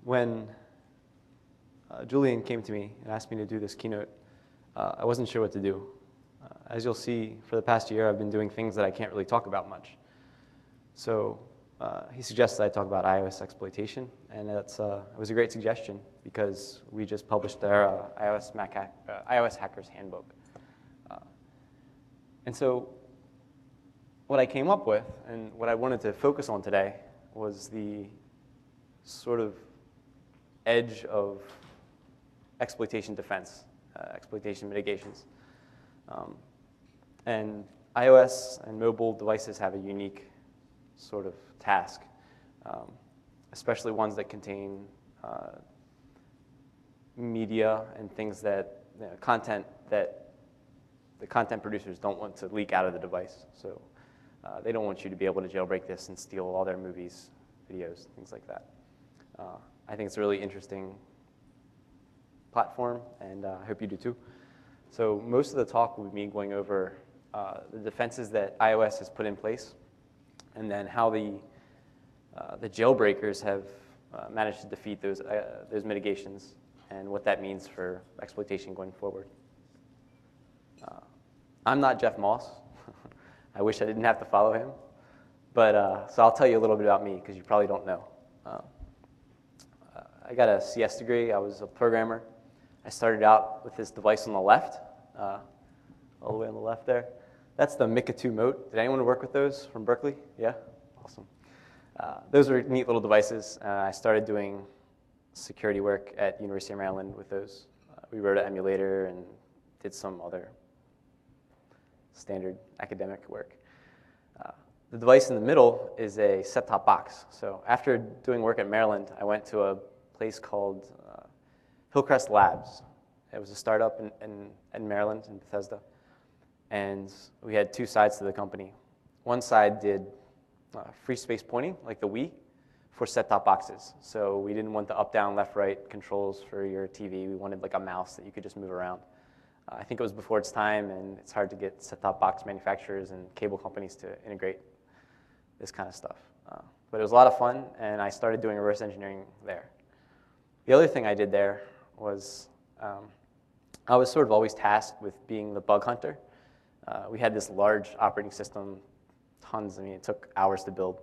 When Julian came to me and asked me to do this keynote, I wasn't sure what to do. As you'll see, for the past year, I've been doing things that I can't really talk about much. So he suggested I talk about iOS exploitation, and it was a great suggestion because we just published our iOS Hackers Handbook. And so what I came up with and what I wanted to focus on today was the sort of edge of exploitation defense, exploitation mitigations. And iOS and mobile devices have a unique sort of task, especially ones that contain media and things that, content that the content producers don't want to leak out of the device. So they don't want you to be able to jailbreak this and steal all their movies, videos, things like that. I think it's a really interesting platform, and I hope you do too. So most of the talk will be me going over the defenses that iOS has put in place, and then how the jailbreakers have managed to defeat those mitigations, and what that means for exploitation going forward. I'm not Jeff Moss. I wish I didn't have to follow him, but so I'll tell you a little bit about me because you probably don't know. I got a CS degree. I was a programmer. I started out with this device on the left, all the way on the left there. That's the Mica 2 Mote. Did anyone work with those from Berkeley? Yeah? Awesome. Those were neat little devices. I started doing security work at University of Maryland with those. We wrote an emulator and did some other standard academic work. The device in the middle is a set-top box. So after doing work at Maryland, I went to a place called Hillcrest Labs. It was a startup in Maryland, in Bethesda. And we had two sides to the company. One side did free space pointing, like the Wii, for set-top boxes. So we didn't want the up, down, left, right controls for your TV. We wanted like a mouse that you could just move around. I think it was before its time, and it's hard to get set-top box manufacturers and cable companies to integrate this kind of stuff. But it was a lot of fun, and I started doing reverse engineering there. The other thing I did there was I was sort of always tasked with being the bug hunter. We had this large operating system, tons. I mean, it took hours to build.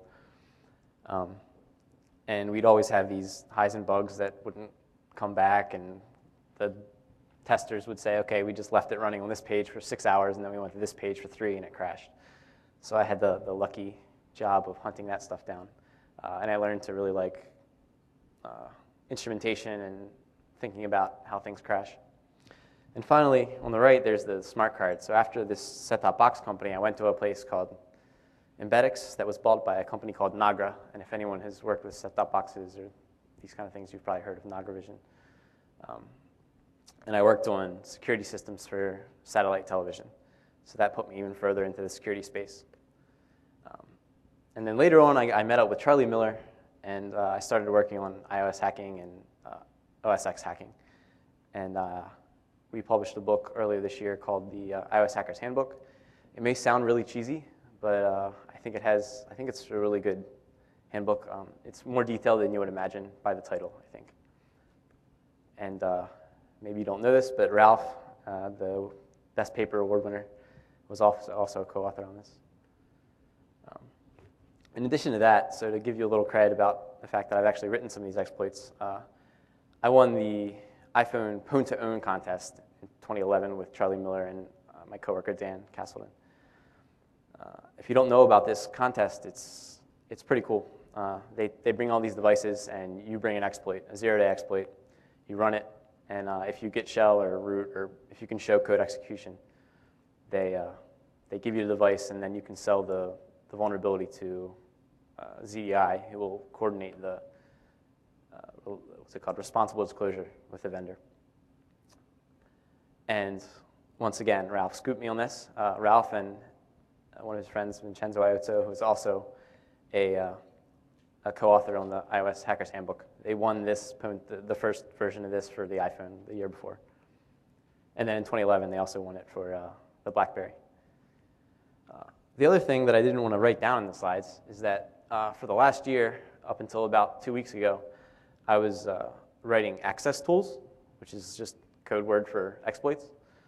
And we'd always have these highs and bugs that wouldn't come back, and the testers would say, okay, we just left it running on this page for 6 hours, and then we went to this page for 3, and it crashed. So I had the lucky job of hunting that stuff down. And I learned to really like instrumentation and thinking about how things crash. And finally, on the right, there's the smart card. So after this set-top box company, I went to a place called Embedix that was bought by a company called Nagra. And if anyone has worked with set-top boxes or these kind of things, you've probably heard of NagraVision. And I worked on security systems for satellite television. So that put me even further into the security space. And then later on, I met up with Charlie Miller, and I started working on iOS hacking and OS X hacking. And we published a book earlier this year called the iOS Hackers Handbook. It may sound really cheesy, but I think it's a really good handbook. It's more detailed than you would imagine by the title, I think. And maybe you don't know this, but Ralph, the Best Paper Award winner, was also a co-author on this. In addition to that, so to give you a little credit about the fact that I've actually written some of these exploits, I won the iPhone Pwn to Own contest in 2011 with Charlie Miller and my coworker Dan Castleton. If you don't know about this contest, it's pretty cool. They bring all these devices, and you bring an exploit, a zero-day exploit. You run it, and if you get shell or root, or if you can show code execution, they give you the device, and then you can sell the vulnerability to ZEI, who will coordinate the what's it called, responsible disclosure with the vendor. And once again, Ralph scooped me on this. Ralph and one of his friends, Vincenzo Iozzo, who's also a co-author on the iOS Hackers Handbook. They won this, the first version of this for the iPhone the year before. And then in 2011, they also won it for the BlackBerry. The other thing that I didn't want to write down in the slides is that for the last year, up until about 2 weeks ago, I was writing access tools, which is just code word for exploits,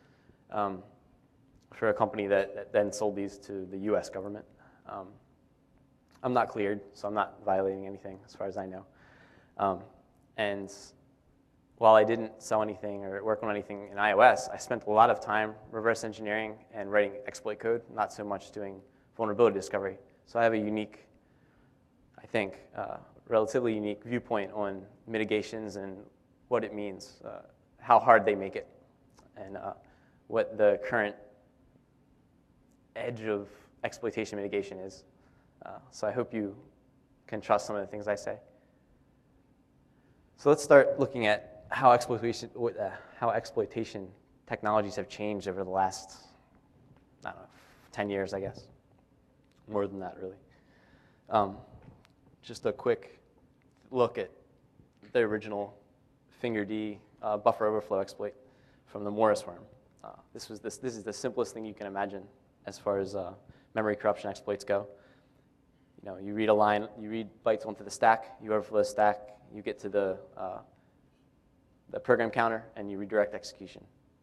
for a company that then sold these to the US government. I'm not cleared, so I'm not violating anything as far as I know. And while I didn't sell anything or work on anything in iOS, I spent a lot of time reverse engineering and writing exploit code, not so much doing vulnerability discovery. So I have a unique, I think, relatively unique viewpoint on mitigations and what it means, how hard they make it, and what the current edge of exploitation mitigation is. So I hope you can trust some of the things I say. So let's start looking at how exploitation technologies have changed over the last, I don't know, 10 years, I guess. More than that, really. Just a quick look at the original FingerD buffer overflow exploit from the Morris worm. This is the simplest thing you can imagine as far as memory corruption exploits go. You know, you read a line, you read bytes onto the stack, you overflow the stack, you get to the program counter, and you redirect execution.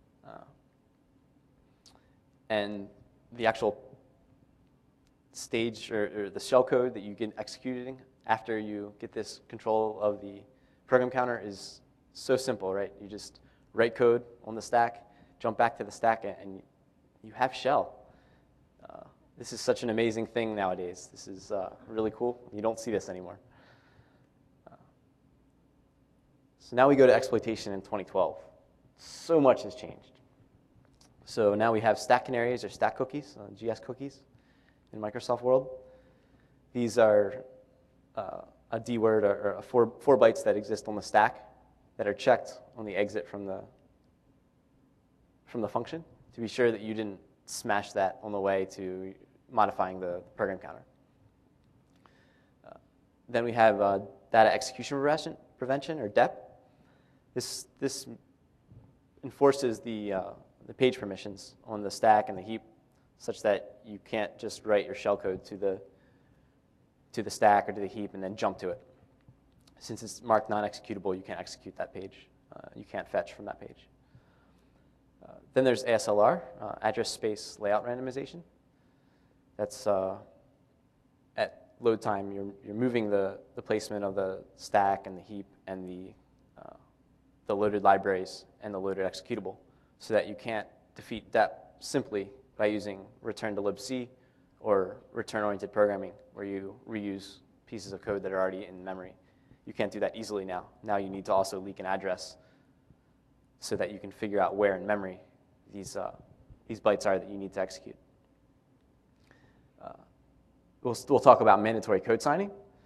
And the actual stage or the shell code that you get executing after you get this control of the program counter is so simple, right? You just write code on the stack, jump back to the stack, and you have shell. This is such an amazing thing nowadays. This is really cool. You don't see this anymore. So now we go to exploitation in 2012. So much has changed. So now we have stack canaries or stack cookies, GS cookies in Microsoft world. These are a D word or four bytes that exist on the stack that are checked on the exit from the function to be sure that you didn't smash that on the way to modifying the program counter. Then we have data execution prevention, or DEP. This enforces the page permissions on the stack and the heap, such that you can't just write your shellcode to the stack or to the heap and then jump to it. Since it's marked non-executable, you can't execute that page. You can't fetch from that page. Then there's ASLR, address space layout randomization. That's at load time, you're moving the placement of the stack and the heap and the loaded libraries and the loaded executable, so that you can't defeat DEP simply by using return to libc or return-oriented programming, where you reuse pieces of code that are already in memory. You can't do that easily now. Now you need to also leak an address so that you can figure out where in memory these bytes are that you need to execute. We'll talk about mandatory code signing.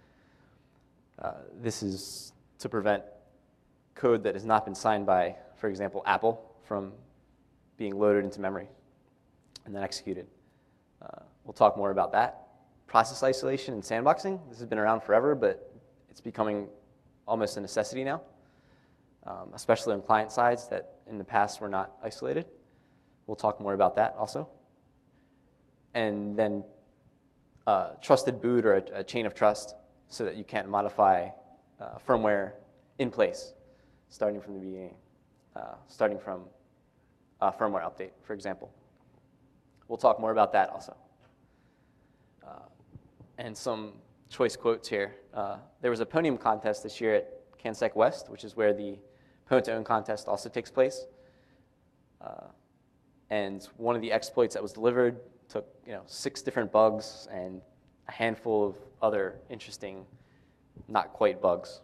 This is to prevent code that has not been signed by, for example, Apple, from being loaded into memory and then executed. We'll talk more about that. Process isolation and sandboxing. This has been around forever, but it's becoming almost a necessity now, especially on client sides that in the past were not isolated. We'll talk more about that also. And then trusted boot, or a chain of trust, so that you can't modify firmware in place, starting from the beginning, starting from a firmware update, for example. We'll talk more about that also. And some choice quotes here. There was a Pwnium contest this year at CanSec West, which is where the Pwn2Own contest also takes place. And one of the exploits that was delivered took 6 different bugs and a handful of other interesting, not quite bugs.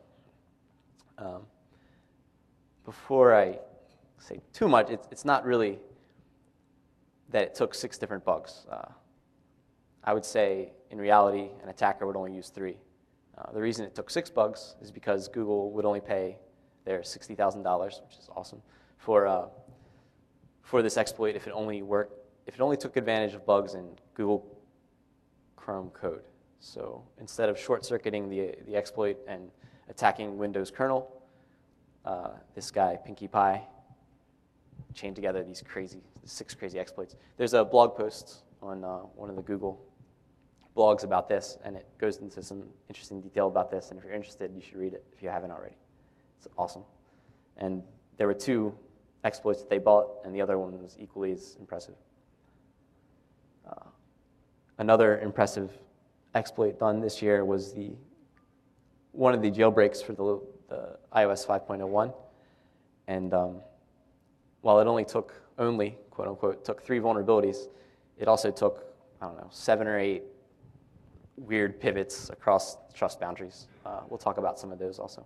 Before I say too much, it's not really that it took 6 different bugs. I would say, in reality, an attacker would only use 3. The reason it took 6 bugs is because Google would only pay their $60,000, which is awesome, for this exploit if it only took advantage of bugs in Google Chrome code. So instead of short-circuiting the exploit and attacking Windows kernel, this guy, Pinkie Pie, chained together these 6 crazy exploits. There's a blog post on one of the Google blogs about this, and it goes into some interesting detail about this, and if you're interested, you should read it if you haven't already. It's awesome. And there were 2 exploits that they bought, and the other one was equally as impressive. Another impressive exploit done this year was one of the jailbreaks for the iOS 5.01. And while it only, quote unquote, took 3 vulnerabilities, it also took, 7 or 8 weird pivots across trust boundaries. We'll talk about some of those also.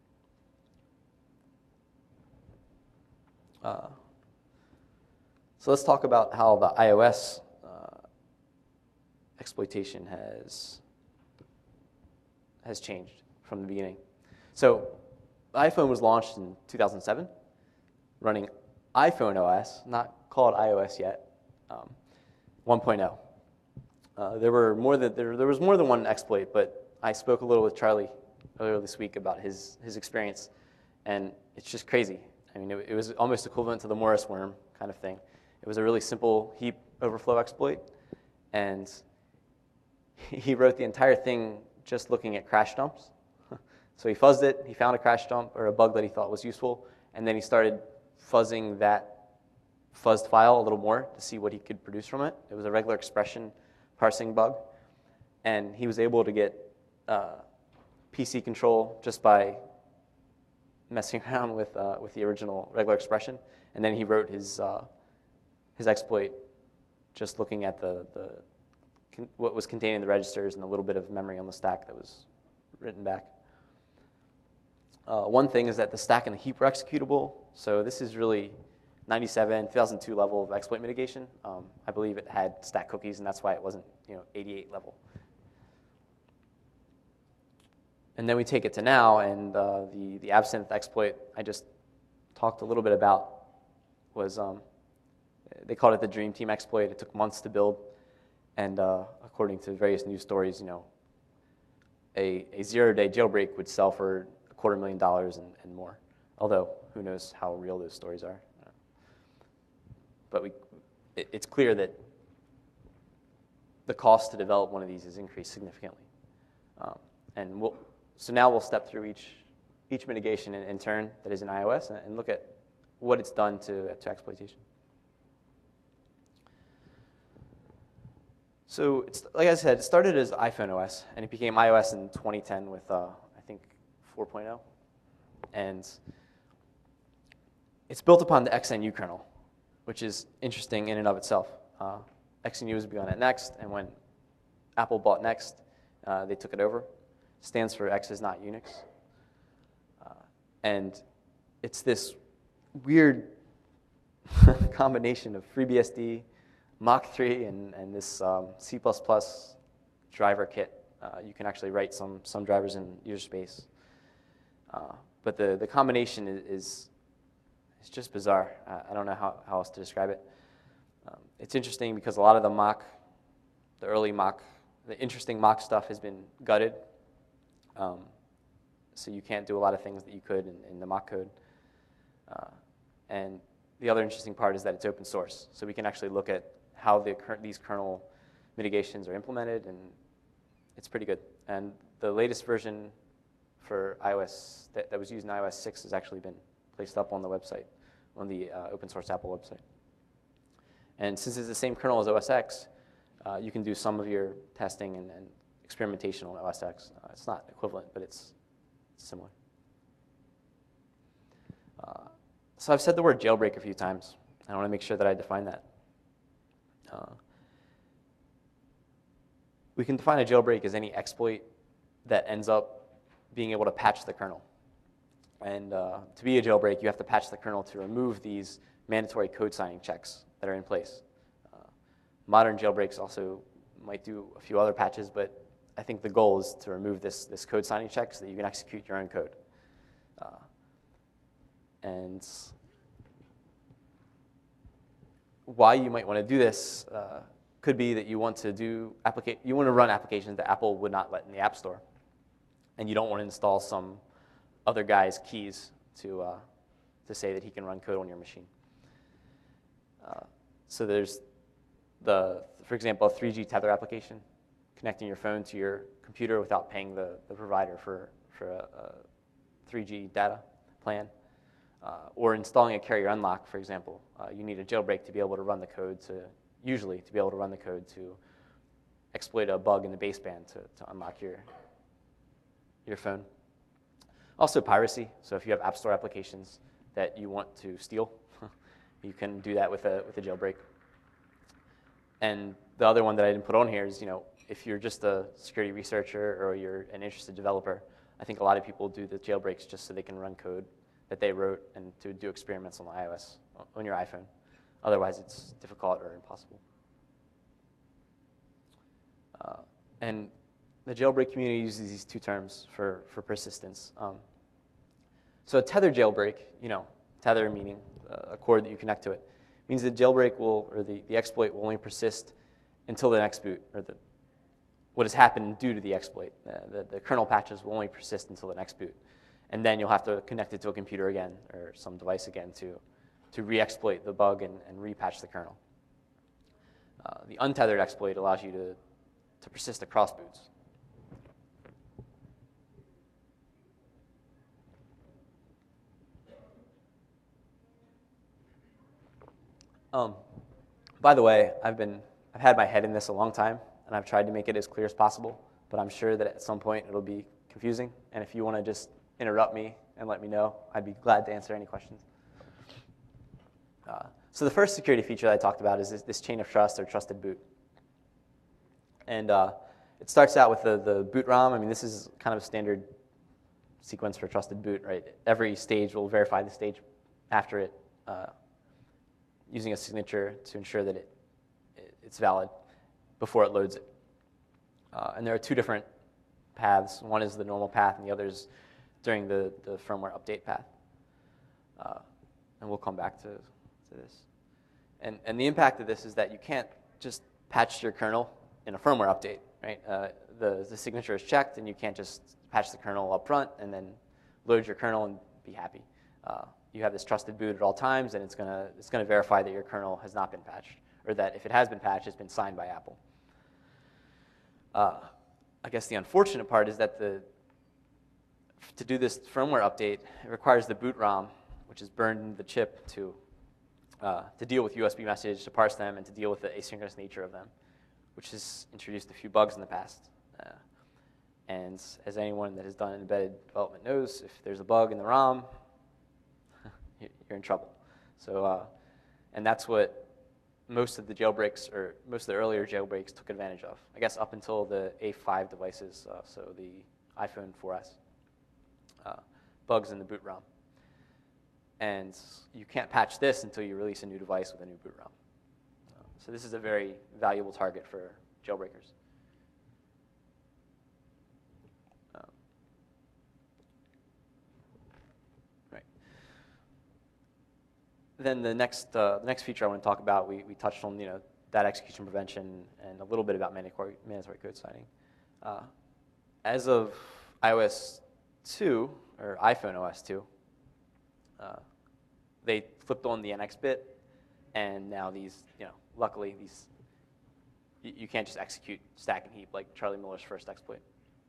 So let's talk about how the iOS exploitation has changed from the beginning. So the iPhone was launched in 2007, running iPhone OS, not called iOS yet, 1.0. There was more than one exploit, but I spoke a little with Charlie earlier this week about his experience, and it's just crazy. I mean, it was almost equivalent to the Morris worm kind of thing. It was a really simple heap overflow exploit, and he wrote the entire thing just looking at crash dumps. So he fuzzed it, he found a crash dump or a bug that he thought was useful, and then he started fuzzing that fuzzed file a little more to see what he could produce from it. It was a regular expression parsing bug, and he was able to get PC control just by messing around with the original regular expression, and then he wrote his exploit just looking at what was contained in the registers and a little bit of memory on the stack that was written back. One thing is that the stack and the heap were executable, so this is really 2002 level of exploit mitigation. I believe it had stack cookies, and that's why it wasn't 88 level. And then we take it to now, and the Absinthe exploit I just talked a little bit about was, they called it the Dream Team exploit. It took months to build, and according to various news stories, a 0-day jailbreak would sell for $250,000 and more. Although, who knows how real those stories are. But it's clear that the cost to develop one of these has increased significantly. So now we'll step through each mitigation in turn that is in iOS and look at what it's done to exploitation. So like I said, it started as iPhone OS, and it became iOS in 2010 with, I think, 4.0. And it's built upon the XNU kernel, which is interesting in and of itself. XNU was begun at Next, and when Apple bought Next, they took it over. Stands for X is not Unix. And it's this weird combination of FreeBSD, Mach 3, and this C++ driver kit. You can actually write some drivers in user space. But the combination is just bizarre. I don't know how else to describe it. It's interesting because a lot of the early Mach, the interesting Mach stuff has been gutted. So you can't do a lot of things that you could in the Mach code. And the other interesting part is that it's open source. So we can actually look at how these kernel mitigations are implemented, and it's pretty good. And the latest version for iOS that was used in iOS 6 has actually been placed up on the website, on the open source Apple website. And since it's the same kernel as OS X, you can do some of your testing and experimentation on OS X. It's not equivalent, but it's similar. So I've said the word jailbreak a few times. I want to make sure that I define that. We can define a jailbreak as any exploit that ends up being able to patch the kernel. And to be a jailbreak, you have to patch the kernel to remove these mandatory code signing checks that are in place. Modern jailbreaks also might do a few other patches, but I think the goal is to remove this code signing check so that you can execute your own code. And why you might want to do this could be that you want to run applications that Apple would not let in the App Store, and you don't want to install some other guy's keys to say that he can run code on your machine. So there's for example, a 3G tether application, connecting your phone to your computer without paying the provider for 3G data. plan. Or installing a carrier unlock, for example. You need a jailbreak to be able to run the code usually to be able to run the code to exploit a bug in the baseband to unlock your phone. Also piracy, so if you have App Store applications that you want to steal, you can do that with a jailbreak. And the other one that I didn't put on here is, if you're just a security researcher or you're an interested developer, I think a lot of people do the jailbreaks just so they can run code that they wrote and to do experiments on iOS, on your iPhone. Otherwise, it's difficult or impossible. And the jailbreak community uses these two terms for persistence. So a tether jailbreak, tether meaning a cord that you connect to it, means the jailbreak or the exploit will only persist until the next boot, or what has happened due to the exploit. The kernel patches will only persist until the next boot. And then you'll have to connect it to a computer again or some device again to re-exploit the bug and repatch the kernel. The untethered exploit allows you to persist across boots. By the way, I've had my head in this a long time, and I've tried to make it as clear as possible, but I'm sure that at some point it'll be confusing, and if you want to just interrupt me and let me know, I'd be glad to answer any questions. So the first security feature that I talked about is this chain of trust or trusted boot. And it starts out with the boot ROM. I mean, this is kind of a standard sequence for trusted boot, right? Every stage will verify the stage after it using a signature to ensure that it's valid before it loads it. And there are two different paths. One is the normal path, and the other is during the firmware update path. And we'll come back to this. And the impact of this is that you can't just patch your kernel in a firmware update, right? The signature is checked, and you can't just patch the kernel up front and then load your kernel and be happy. You have this trusted boot at all times, and it's gonna verify that your kernel has not been patched, or that if it has been patched, it's been signed by Apple. I guess the unfortunate part is that to do this firmware update, it requires the boot ROM, which is burned into the chip, to deal with USB messages, to parse them, and to deal with the asynchronous nature of them, which has introduced a few bugs in the past. And as anyone that has done embedded development knows, if there's a bug in the ROM, you're in trouble. So, and that's what most of the jailbreaks, or most of the earlier jailbreaks, took advantage of. I guess up until the A5 devices, so the iPhone 4S. Bugs in the boot ROM. And you can't patch this until you release a new device with a new boot ROM. So this is a very valuable target for jailbreakers. Right. Then the next feature I want to talk about, we touched on data execution prevention and a little bit about mandatory code signing. As of iOS 2, or iPhone OS 2, they flipped on the NX bit, and now luckily you can't just execute stack and heap like Charlie Miller's first exploit.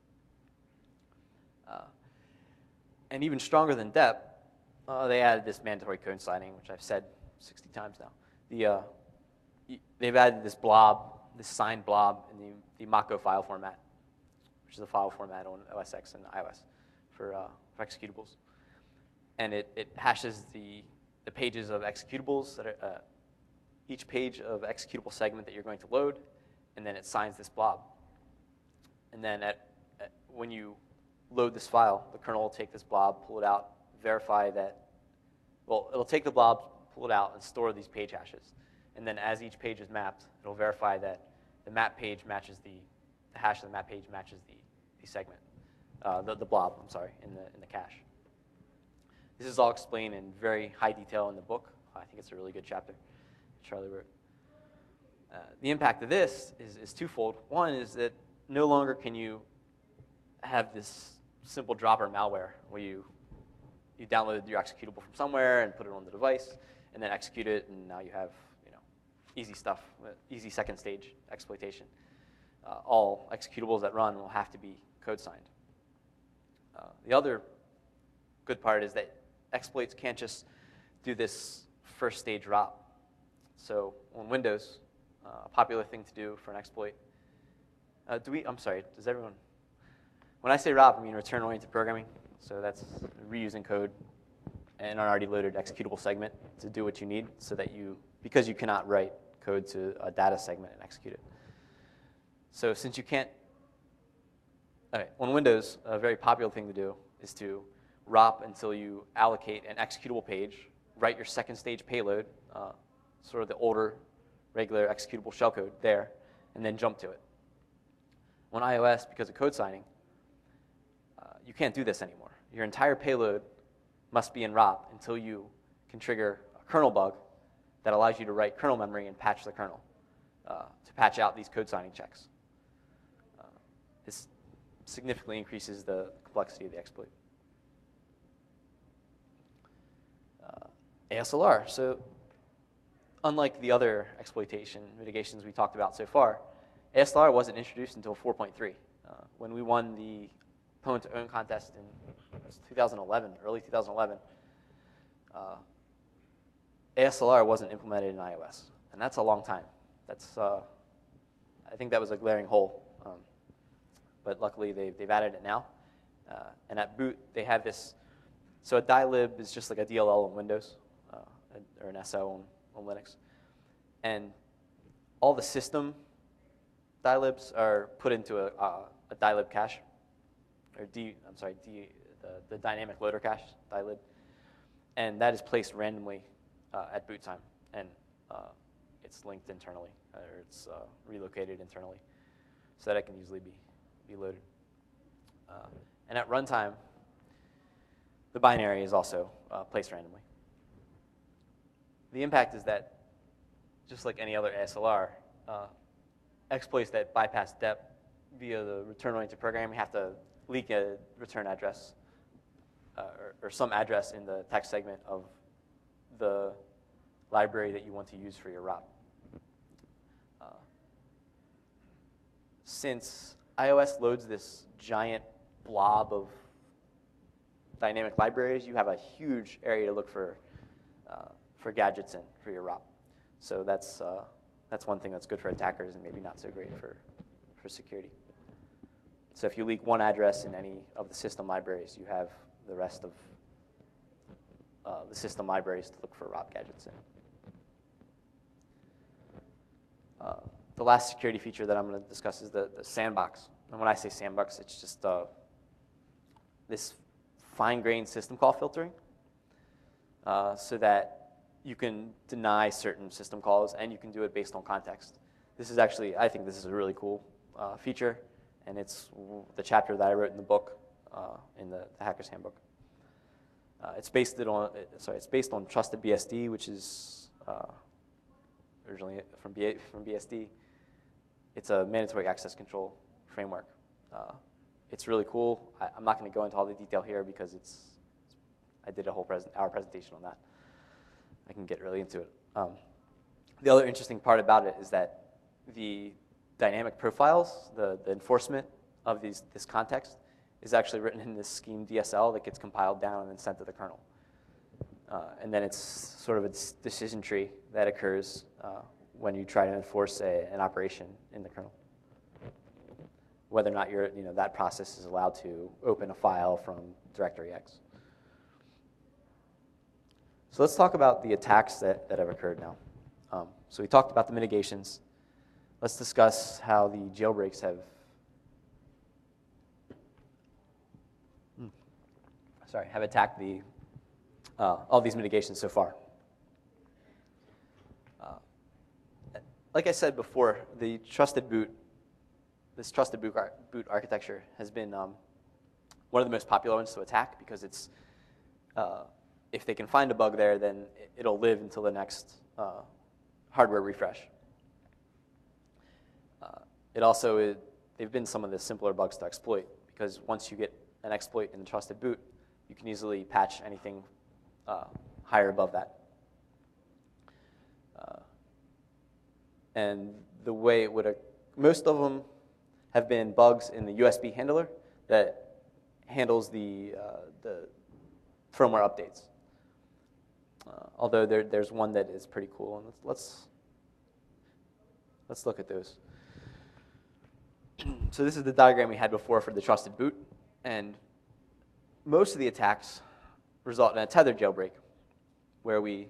And even stronger than DEP, they added this mandatory code signing, which I've said 60 times now. They've added this blob, this signed blob in the Mako file format, which is a file format on OS X and iOS for executables. And it hashes the pages of executables that are each page of executable segment that you're going to load, and then it signs this blob. And then when you load this file, the kernel will take this blob, pull it out, verify that, it'll take the blob, pull it out, and store these page hashes. And then as each page is mapped, it'll verify that the map page matches the hash of the map page matches the segment, the blob, I'm sorry, in the cache. This is all explained in very high detail in the book. I think it's a really good chapter Charlie wrote. The impact of this is twofold. One is that no longer can you have this simple dropper malware where you download your executable from somewhere and put it on the device and then execute it, and now you have easy stuff, easy second stage exploitation. All executables that run will have to be code signed. The other good part is that exploits can't just do this first stage ROP. So on Windows, a popular thing to do for an exploit. I'm sorry, does everyone? When I say ROP, I mean return-oriented programming. So that's reusing code and an already loaded executable segment to do what you need so that because you cannot write code to a data segment and execute it. So since you can't, on Windows, a very popular thing to do is to ROP until you allocate an executable page, write your second stage payload, sort of the older, regular executable shellcode there, and then jump to it. On iOS, because of code signing, you can't do this anymore. Your entire payload must be in ROP until you can trigger a kernel bug that allows you to write kernel memory and patch the kernel to patch out these code signing checks. This significantly increases the complexity of the exploit. ASLR. So unlike the other exploitation mitigations we talked about so far, ASLR wasn't introduced until 4.3. When we won the Pwn to Own contest in 2011, early 2011, ASLR wasn't implemented in iOS, and that's a long time. I think that was a glaring hole, but luckily they've added it now. And at boot, they have this. So a dylib is just like a DLL on Windows or an SO on Linux, and all the system dylibs are put into a dylib cache, or the dynamic loader cache dylib, and that is placed randomly at boot time, and it's linked internally, or it's relocated internally, so that it can easily be loaded. And at runtime, the binary is also placed randomly. The impact is that, just like any other ASLR, exploits that bypass DEP via the return-oriented programming have to leak a return address or some address in the text segment of the library that you want to use for your ROP. Since iOS loads this giant blob of dynamic libraries, you have a huge area to look for gadgets in for your ROP. So that's one thing that's good for attackers and maybe not so great for security. So if you leak one address in any of the system libraries, you have the rest of the system libraries to look for ROP gadgets in. The last security feature that I'm going to discuss is the sandbox. And when I say sandbox, it's just this fine-grained system call filtering so that you can deny certain system calls, and you can do it based on context. This is actually, I think this is a really cool feature, and it's the chapter that I wrote in the book, in the Hacker's Handbook. It's based on Trusted BSD, which is originally from BSD. It's a mandatory access control framework. It's really cool. I'm not going to go into all the detail here because I did a whole hour presentation on that. I can get really into it. The other interesting part about it is that the dynamic profiles, the enforcement of this context, is actually written in this scheme DSL that gets compiled down and then sent to the kernel. And then it's sort of a decision tree that occurs when you try to enforce an operation in the kernel. Whether or not that process is allowed to open a file from directory X. So let's talk about the attacks that have occurred now. So we talked about the mitigations. Let's discuss how the jailbreaks have attacked all these mitigations so far. Like I said before, this trusted boot architecture has been one of the most popular ones to attack because it's if they can find a bug there, then it'll live until the next hardware refresh. They've been some of the simpler bugs to exploit because once you get an exploit in the trusted boot, you can easily patch anything higher above that. And the way it would, most of them have been bugs in the USB handler that handles the firmware updates. although there's one that is pretty cool, and let's look at those. So this is the diagram we had before for the trusted boot, and most of the attacks result in a tethered jailbreak, where we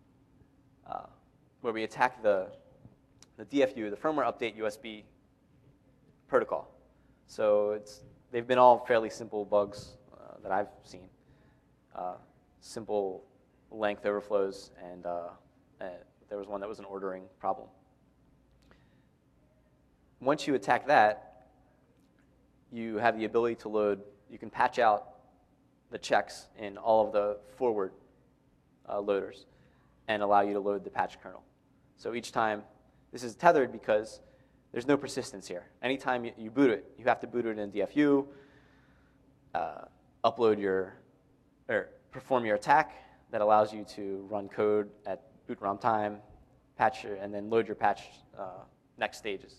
attack the DFU, the firmware update USB protocol. So they've been all fairly simple bugs that I've seen. Simple length overflows, and there was one that was an ordering problem. Once you attack that, you have the ability to load, you can patch out the checks in all of the forward loaders and allow you to load the patch kernel. So each time, this is tethered because there's no persistence here. Anytime you boot it, you have to boot it in DFU, perform your attack that allows you to run code at boot ROM time, and then load your patch next stages.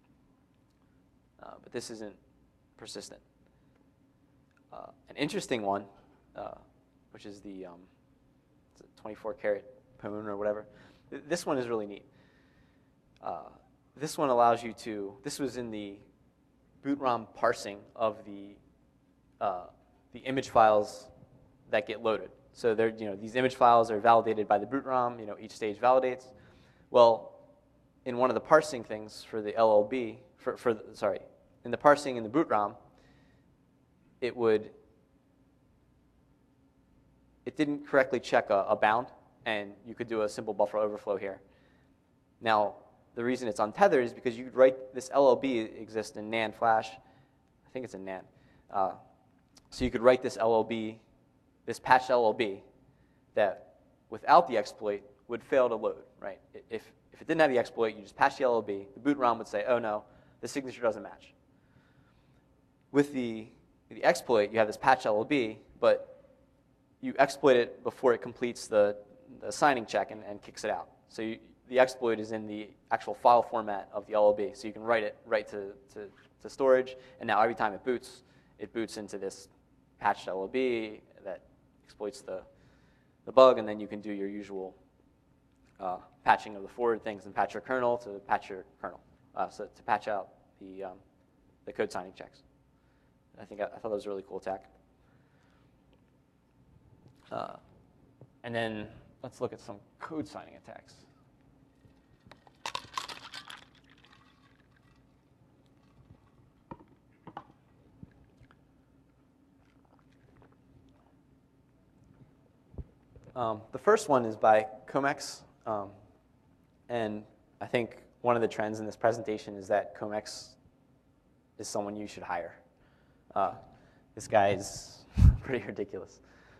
But this isn't persistent. An interesting one, which is the 24-karat pwn or whatever. This one is really neat. This one allows you to, this was in the boot ROM parsing of the image files that get loaded. So these image files are validated by the boot ROM, each stage validates. Well, in one of the parsing things for the LLB, in the parsing in the boot ROM, it didn't correctly check a bound, and you could do a simple buffer overflow here. Now, the reason it's untethered is because you could write this LLB exists in NAND flash. I think it's in NAND. So you could write this LLB, this patched LLB, that without the exploit would fail to load, right? If it didn't have the exploit, you just patch the LLB, the boot ROM would say, oh no, the signature doesn't match. With the exploit, you have this patch LLB, but you exploit it before it completes the signing check and kicks it out. So the exploit is in the actual file format of the LLB, so you can write it right to storage, and now every time it boots into this patched LLB that exploits the bug, and then you can do your usual patching of the forward things and patch your kernel to patch your kernel, so to patch out the code signing checks. I thought that was a really cool attack. And then let's look at some code signing attacks. The first one is by Comex, and I think one of the trends in this presentation is that Comex is someone you should hire. This guy is pretty ridiculous.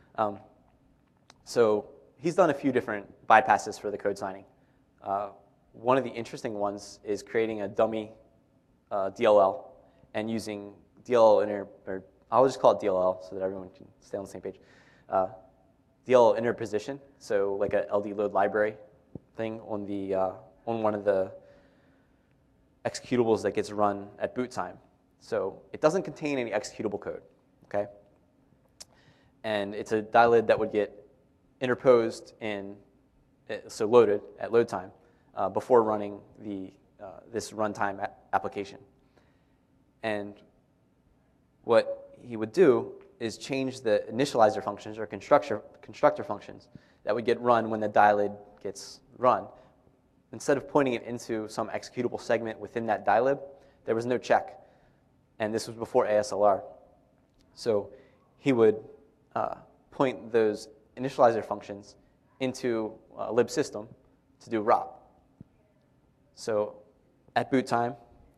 So he's done a few different bypasses for the code signing. One of the interesting ones is creating a dummy DLL and using DLL or I'll just call it DLL so that everyone can stay on the same page. DLL interposition, so like a LD load library thing on one of the executables that gets run at boot time. So it doesn't contain any executable code, okay? And it's a dilid that would get interposed so loaded at load time before running this runtime application. And what he would do is change the initializer functions or constructor functions that would get run when the dilid gets run. Instead of pointing it into some executable segment within that dilib, there was no check. And this was before ASLR. So he would point those initializer functions into a lib system to do ROP. So at boot time,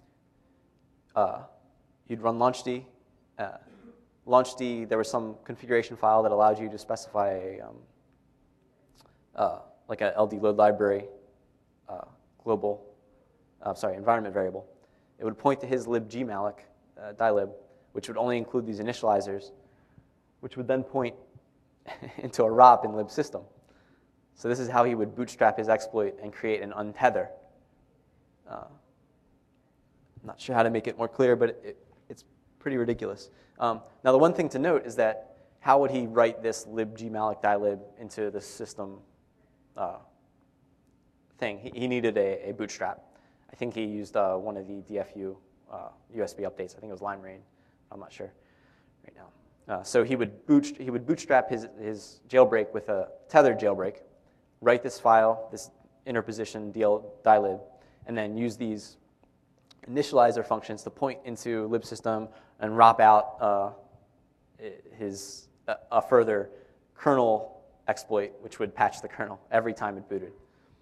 you'd run launchd. Launchd, there was some configuration file that allowed you to specify like a LD load library environment variable. It would point to his libgmalloc dilib, which would only include these initializers, which would then point into a ROP in lib system. So this is how he would bootstrap his exploit and create an untether. I'm not sure how to make it more clear, but it's pretty ridiculous. Now, the one thing to note is that how would he write this libgmalloc dilib into the system thing? He needed a bootstrap. I think he used one of the DFU USB updates. I think it was LimeRain. I'm not sure right now. So he would bootstrap his jailbreak with a tethered jailbreak, write this file, this interposition dilib, and then use these initializer functions to point into libsystem and wrap out a further kernel exploit, which would patch the kernel every time it booted.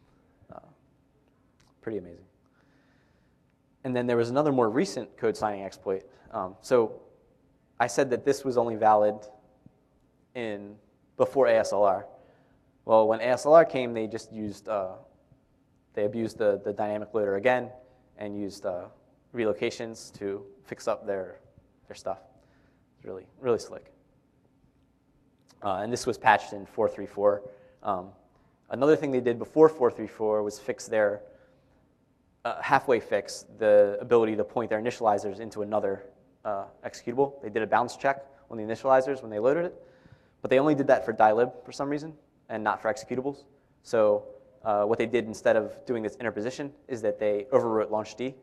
Pretty amazing. And then there was another more recent code signing exploit. So I said that this was only valid before ASLR. Well, when ASLR came, they just used they abused the dynamic loader again and used relocations to fix up their stuff. It's really, really slick. And this was patched in 4.3.4. Another thing they did before 4.3.4 was fix their halfway fix the ability to point their initializers into another executable. They did a bounce check on the initializers when they loaded it, but they only did that for dilib for some reason and not for executables. So what they did instead of doing this interposition is that they overwrote launchd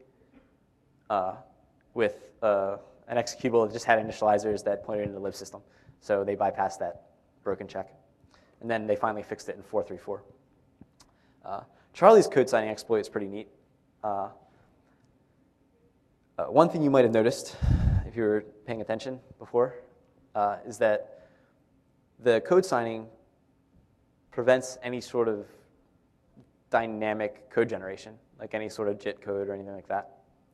with an executable that just had initializers that pointed into the lib system. So they bypassed that broken check. And then they finally fixed it in 4.3.4. Charlie's code signing exploit is pretty neat. One thing you might have noticed, if you were paying attention before, is that the code signing prevents any sort of dynamic code generation, like any sort of JIT code or anything like that.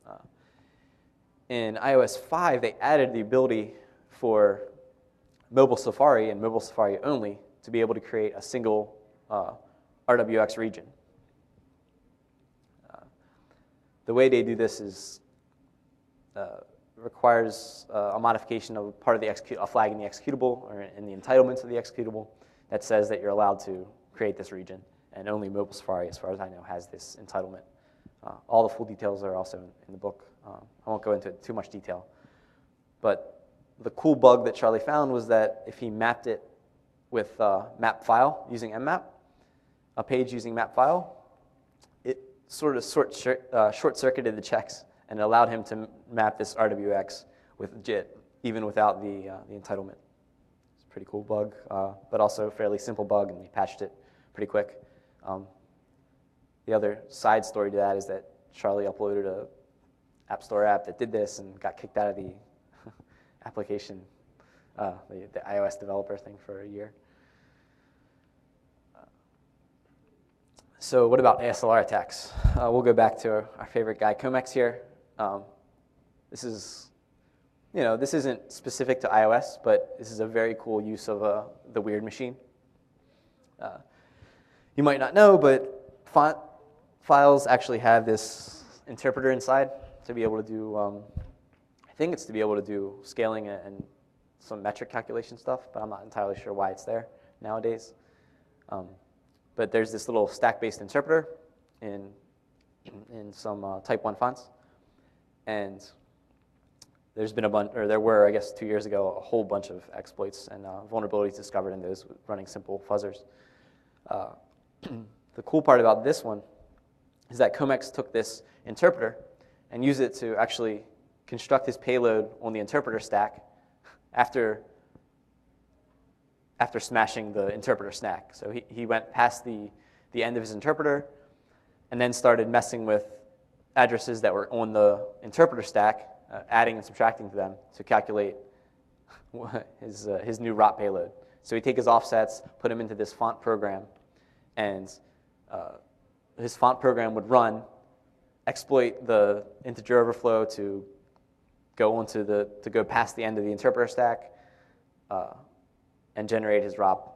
In iOS 5, they added the ability for Mobile Safari and Mobile Safari only to be able to create a single RWX region. The way they do this is requires a modification of part of a flag in the executable or in the entitlements of the executable that says that you're allowed to create this region, and only Mobile Safari, as far as I know, has this entitlement. All the full details are also in the book. I won't go into too much detail, but the cool bug that Charlie found was that if he mapped it with map file using mmap, a page using map file, it sort of short-circuited the checks and allowed him to map this RWX with JIT, even without the entitlement. It's a pretty cool bug, but also a fairly simple bug, and we patched it pretty quick. The other side story to that is that Charlie uploaded a App Store app that did this and got kicked out of the application, the iOS developer thing for a year. So what about ASLR attacks? We'll go back to our favorite guy, Comex here. This isn't specific to iOS, but this is a very cool use of the weird machine. You might not know, but font files actually have this interpreter inside to be able to do, I think it's to be able to do scaling and some metric calculation stuff, but I'm not entirely sure why it's there nowadays. But there's this little stack-based interpreter in some Type 1 fonts, and there's been there were, I guess, 2 years ago, a whole bunch of exploits and vulnerabilities discovered in those running simple fuzzers. The cool part about this one is that Comex took this interpreter and used it to actually construct his payload on the interpreter stack after smashing the interpreter stack. So he went past the end of his interpreter and then started messing with addresses that were on the interpreter stack, adding and subtracting to them to calculate his new ROT payload. So he'd take his offsets, put them into this font program, and his font program would run, exploit the integer overflow to go past the end of the interpreter stack, and generate his ROP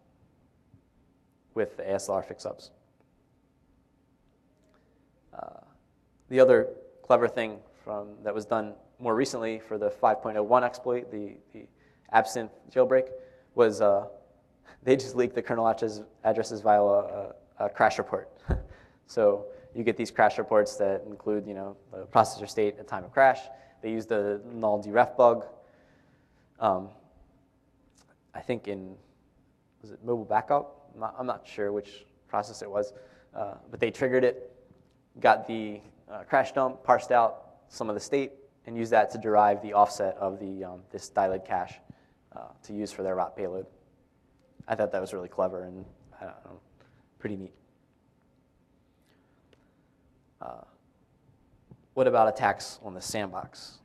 with the ASLR fix-ups. The other clever thing that was done more recently for the 5.01 exploit, the Absinthe jailbreak, was they just leaked the kernel addresses via a crash report. So you get these crash reports that include, the processor state at time of crash. They use the null deref bug. I think was it mobile backup? I'm not sure which process it was, but they triggered it, got the crash dump, parsed out some of the state, and used that to derive the offset of this dilid cache to use for their ROT payload. I thought that was really clever and I don't know, pretty neat. What about attacks on the sandbox?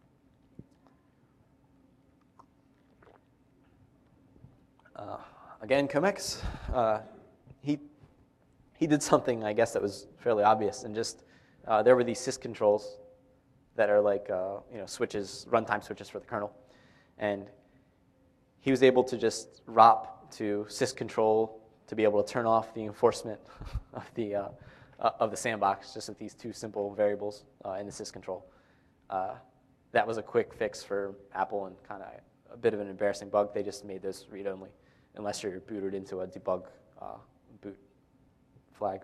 Again, Comex, he did something, I guess, that was fairly obvious, and just there were these sys controls that are like switches, runtime switches for the kernel, and he was able to just ROP to sys control to be able to turn off the enforcement of the sandbox just with these two simple variables in the sys control. That was a quick fix for Apple and kind of a bit of an embarrassing bug. They just made those read-only unless you're booted into a debug boot flag.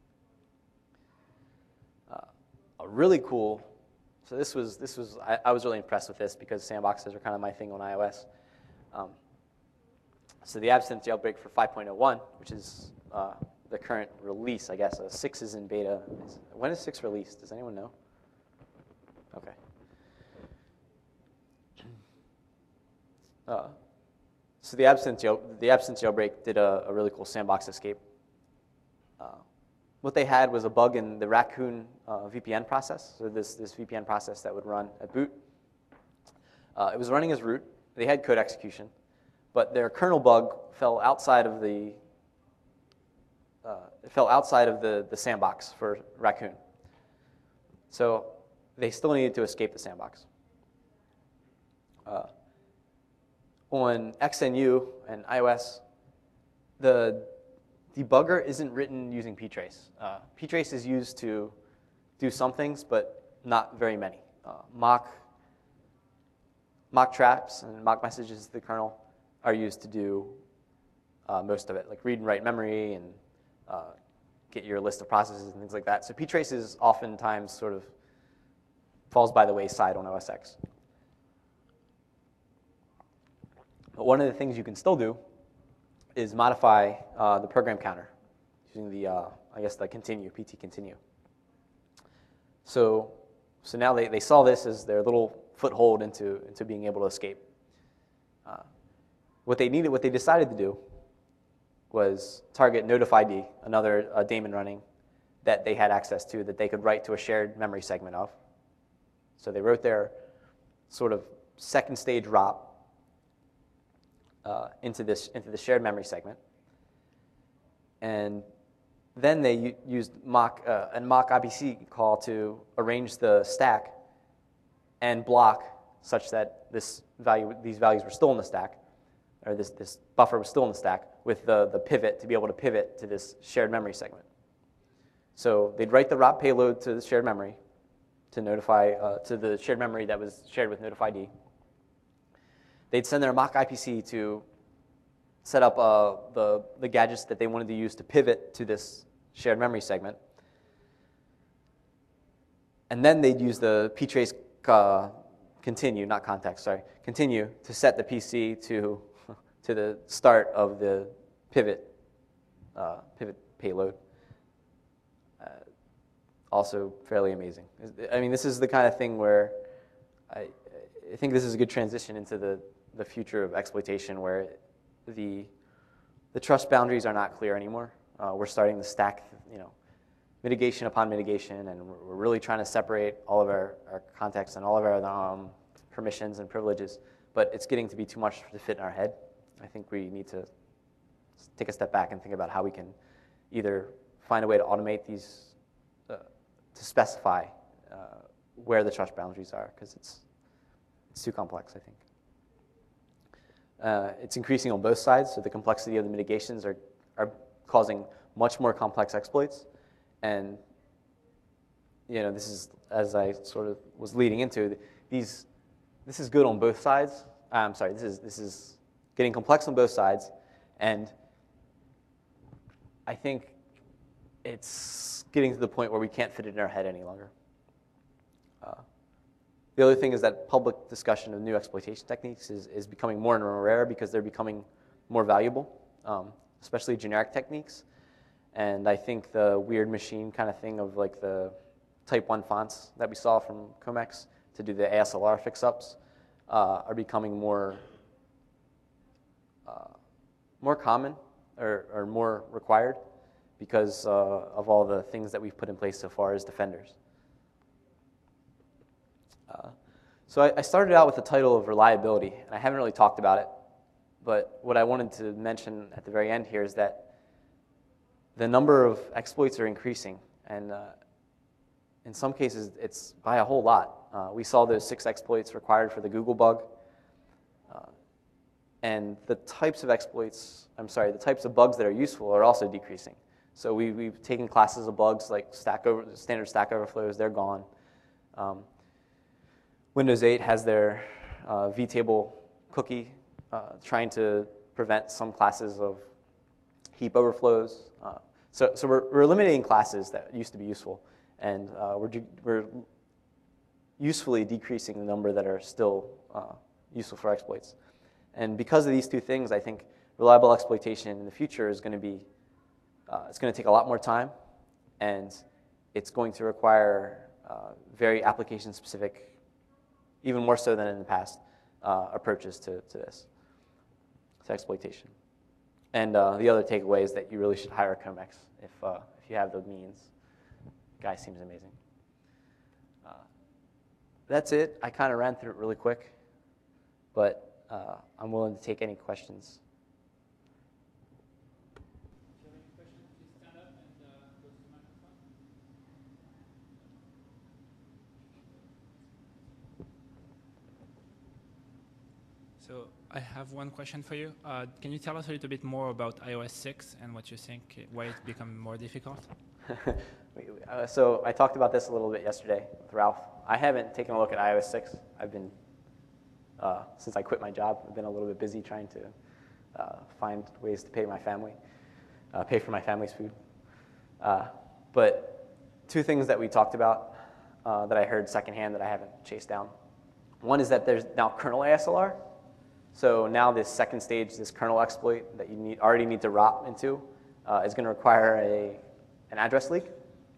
A really cool, so this was I was really impressed with this because sandboxes are kind of my thing on iOS. So the Absinthe jailbreak for 5.01, which is the current release, I guess. 6 is in beta. When is 6 released? Does anyone know? Okay. So the Absinthe jailbreak did a really cool sandbox escape. What they had was a bug in the Raccoon VPN process, so this VPN process that would run at boot. It was running as root. They had code execution, but their kernel bug fell outside of the sandbox for Raccoon. So they still needed to escape the sandbox. On XNU and iOS, the debugger isn't written using ptrace. Ptrace is used to do some things, but not very many. Mock traps and mock messages to the kernel are used to do most of it, like read and write memory and get your list of processes and things like that. So ptrace is oftentimes sort of falls by the wayside on OS X. But one of the things you can still do is modify the program counter using the, I guess, the continue, PT continue. So now they saw this as their little foothold into being able to escape. What they decided to do was target notifid, another daemon running that they had access to that they could write to a shared memory segment of. So they wrote their sort of second stage ROP into the shared memory segment, and then they used a mock IPC call to arrange the stack and block such that these values were still in the stack, or this buffer was still in the stack with the pivot to be able to pivot to this shared memory segment. So they'd write the ROP payload to the shared memory to notify to the shared memory that was shared with notifid. They'd send their mock IPC to set up the gadgets that they wanted to use to pivot to this shared memory segment. And then they'd use the ptrace continue, not context, sorry, continue to set the PC to the start of the pivot payload. Also fairly amazing. I mean, this is the kind of thing where I think this is a good transition into the future of exploitation where the trust boundaries are not clear anymore. We're starting to stack, mitigation upon mitigation, and we're really trying to separate all of our context and all of our permissions and privileges, but it's getting to be too much to fit in our head. I think we need to take a step back and think about how we can either find a way to automate these, to specify where the trust boundaries are, because it's too complex, I think. It's increasing on both sides, so the complexity of the mitigations are causing much more complex exploits. And this is, as I sort of was leading into, this is good on both sides. I'm sorry, this is getting complex on both sides, and I think it's getting to the point where we can't fit it in our head any longer. The other thing is that public discussion of new exploitation techniques is becoming more and more rare because they're becoming more valuable, especially generic techniques. And I think the weird machine kind of thing of like the type 1 fonts that we saw from Comex to do the ASLR fix-ups are becoming more common or more required because of all the things that we've put in place so far as defenders. So I started out with the title of reliability, and I haven't really talked about it, but what I wanted to mention at the very end here is that the number of exploits are increasing, and in some cases it's by a whole lot. We saw those 6 exploits required for the Google bug, and the types of bugs that are useful are also decreasing. So we've taken classes of bugs like standard Stack Overflows, they're gone. Windows 8 has their vtable cookie trying to prevent some classes of heap overflows. So we're eliminating classes that used to be useful, and we're usefully decreasing the number that are still useful for exploits. And because of these two things, I think reliable exploitation in the future is going to be, it's going to take a lot more time, and it's going to require very application-specific, even more so than in the past, approaches to this, to exploitation. And the other takeaway is that you really should hire Comex if you have the means. The guy seems amazing. That's it. I kind of ran through it really quick, but I'm willing to take any questions. If you have any questions, please stand up and go to the microphone. So I have one question for you. Can you tell us a little bit more about iOS 6 and what you think, why it's become more difficult? So I talked about this a little bit yesterday with Ralph. I haven't taken a look at iOS 6. I've been, since I quit my job, I've been a little bit busy trying to find ways to pay my family, pay for my family's food. But two things that we talked about that I heard secondhand that I haven't chased down. One is that there's now kernel ASLR. So now this second stage, this kernel exploit that you already need to ROP into is going to require an address leak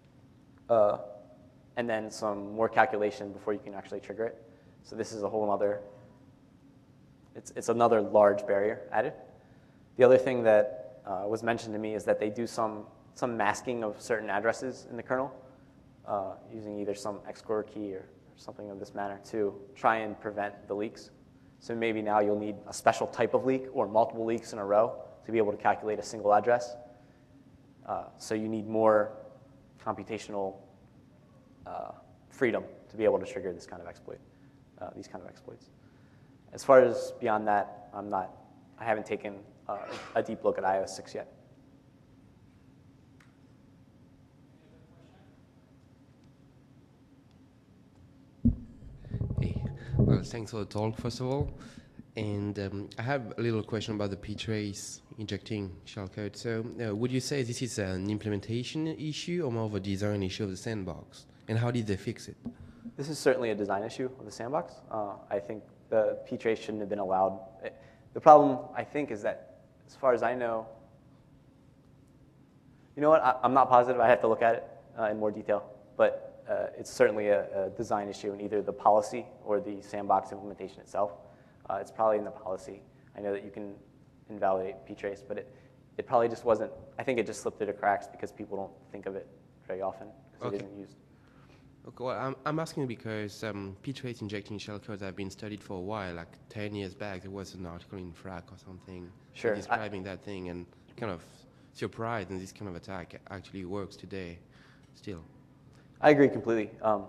and then some more calculation before you can actually trigger it. So this is a whole other, it's another large barrier added. The other thing that was mentioned to me is that they do some masking of certain addresses in the kernel using either some XCOR key or something of this manner to try and prevent the leaks. So maybe now you'll need a special type of leak or multiple leaks in a row to be able to calculate a single address. So you need more computational freedom to be able to trigger this kind of exploit, these kind of exploits. As far as beyond that, I haven't taken a deep look at iOS 6 yet. Hey, well, thanks for the talk, first of all. And I have a little question about the ptrace injecting shellcode. So would you say this is an implementation issue or more of a design issue of the sandbox? And how did they fix it? This is certainly a design issue of the sandbox. I think the ptrace shouldn't have been allowed. The problem, I think, is that as far as I know, you know what, I'm not positive. I have to look at it in more detail. But it's certainly a design issue in either the policy or the sandbox implementation itself. It's probably in the policy. I know that you can invalidate ptrace, but it probably just wasn't, I think it just slipped through the cracks because people don't think of it very often because it isn't used. Okay, well, I'm asking because ptrace injecting shellcodes have been studied for a while. Like 10 years back, there was an article in Frac or something describing that thing, and kind of surprised that this kind of attack actually works today still. I agree completely.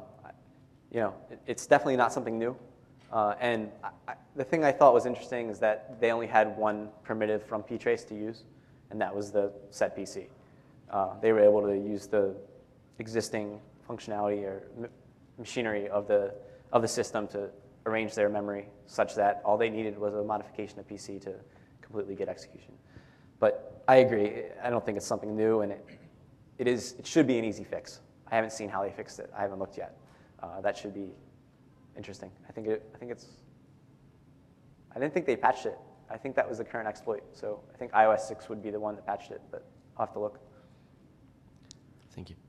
It's definitely not something new. And the thing I thought was interesting is that they only had one primitive from ptrace to use, and that was the setPC. They were able to use the existing functionality or machinery of the system to arrange their memory such that all they needed was a modification of PC to completely get execution. But I agree. I don't think it's something new, and it should be an easy fix. I haven't seen how they fixed it. I haven't looked yet. That should be Interesting. I think it's. I didn't think they patched it. I think that was the current exploit. So I think iOS 6 would be the one that patched it, but I'll have to look. Thank you.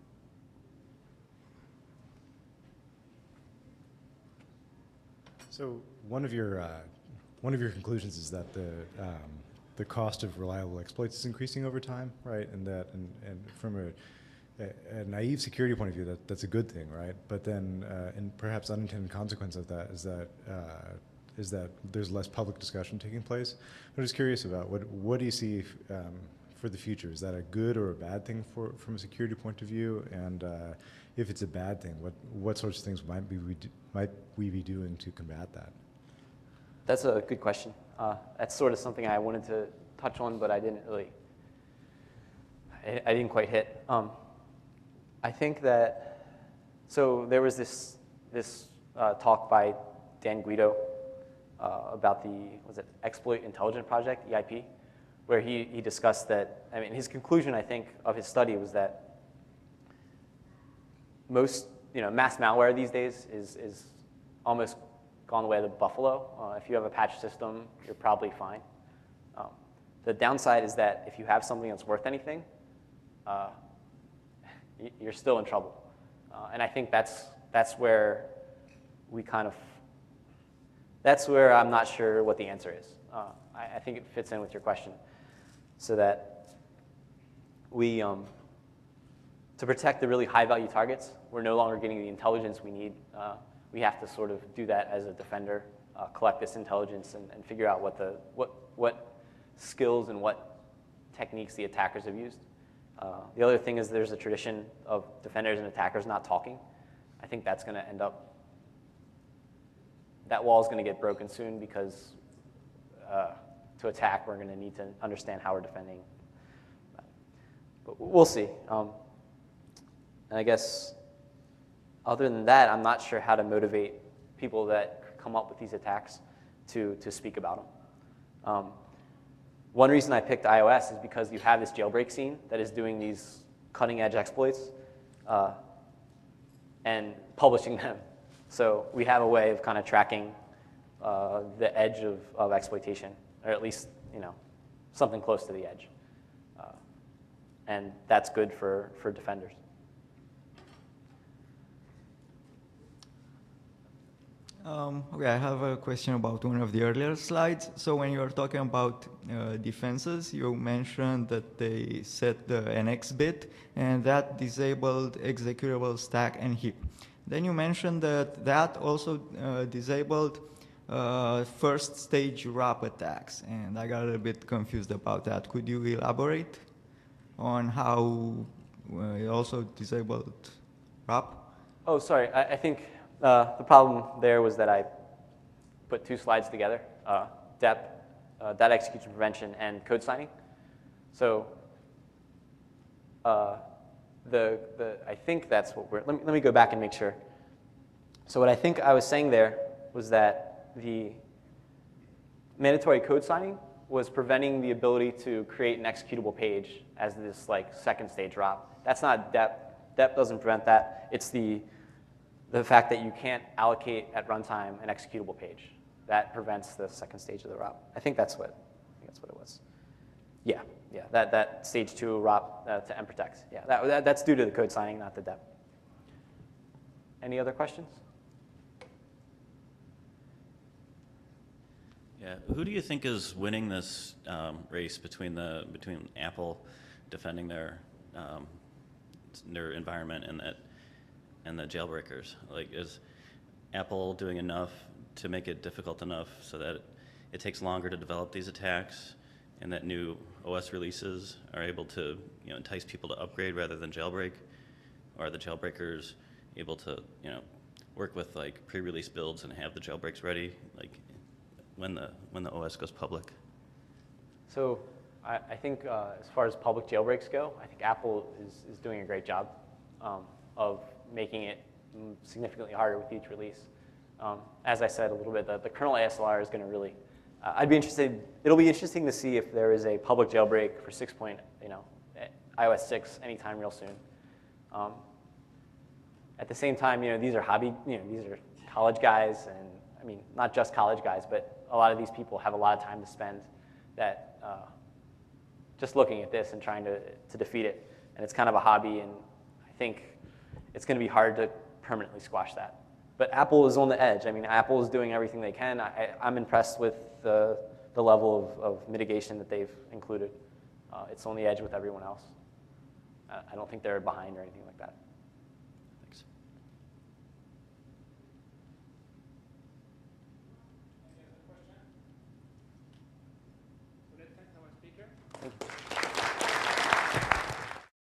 So one of your conclusions is that the cost of reliable exploits is increasing over time, right? And from a naive security point of view, that's a good thing, right? But then, and perhaps unintended consequence of that is that there's less public discussion taking place. I'm just curious about what do you see for the future? Is that a good or a bad thing from a security point of view? And if it's a bad thing, what sorts of things might we be doing to combat that? That's a good question. That's sort of something I wanted to touch on, but I didn't quite hit. I think that, so there was this talk by Dan Guido about the Exploit Intelligence Project, EIP, where he discussed that, I mean, his conclusion, I think, of his study was that most, mass malware these days is almost gone the way of the buffalo. If you have a patch system, you're probably fine. The downside is that if you have something that's worth anything, you're still in trouble. And I think that's where we kind of, that's where I'm not sure what the answer is. I think it fits in with your question. So that we, to protect the really high-value targets, we're no longer getting the intelligence we need. We have to sort of do that as a defender, collect this intelligence and figure out what skills and what techniques the attackers have used. The other thing is there's a tradition of defenders and attackers not talking. I think that's going to end up, that wall is going to get broken soon because to attack, we're going to need to understand how we're defending. But we'll see. And I guess other than that, I'm not sure how to motivate people that come up with these attacks to speak about them. One reason I picked iOS is because you have this jailbreak scene that is doing these cutting-edge exploits and publishing them. So we have a way of kind of tracking the edge of exploitation, or at least something close to the edge. And that's good for defenders. Okay, I have a question about one of the earlier slides. So when you were talking about defenses, you mentioned that they set the NX bit, and that disabled executable stack and heap. Then you mentioned that also disabled first stage wrap attacks, and I got a bit confused about that. Could you elaborate on how it also disabled wrap? Oh, sorry. I think the problem there was that I put two slides together, DEP, data execution prevention, and code signing. So I think that's what we're, let me go back and make sure. So what I think I was saying there was that the mandatory code signing was preventing the ability to create an executable page as this second stage wrap. That's not DEP. DEP doesn't prevent that. It's the fact that you can't allocate at runtime an executable page. That prevents the second stage of the wrap. I think that's what it was. Yeah. That stage 2 wrap to mprotect. Yeah, that's due to the code signing, not the DEP. Any other questions? Yeah, who do you think is winning this race between Apple defending their environment and the jailbreakers? Is Apple doing enough to make it difficult enough so that it takes longer to develop these attacks, and that new OS releases are able to entice people to upgrade rather than jailbreak? Or are the jailbreakers able to work with pre-release builds and have the jailbreaks ready when the OS goes public? So I think as far as public jailbreaks go, I think Apple is doing a great job of making it significantly harder with each release. As I said a little bit, the kernel ASLR is going to really, it'll be interesting to see if there is a public jailbreak for iOS 6 anytime real soon. At the same time, these are hobby, these are college guys, and I mean, not just college guys, but a lot of these people have a lot of time to spend that just looking at this and trying to defeat it. And it's kind of a hobby, and I think it's going to be hard to permanently squash that. But Apple is on the edge. I mean, Apple is doing everything they can. I'm impressed with the level of mitigation that they've included. It's on the edge with everyone else. I don't think they're behind or anything like that.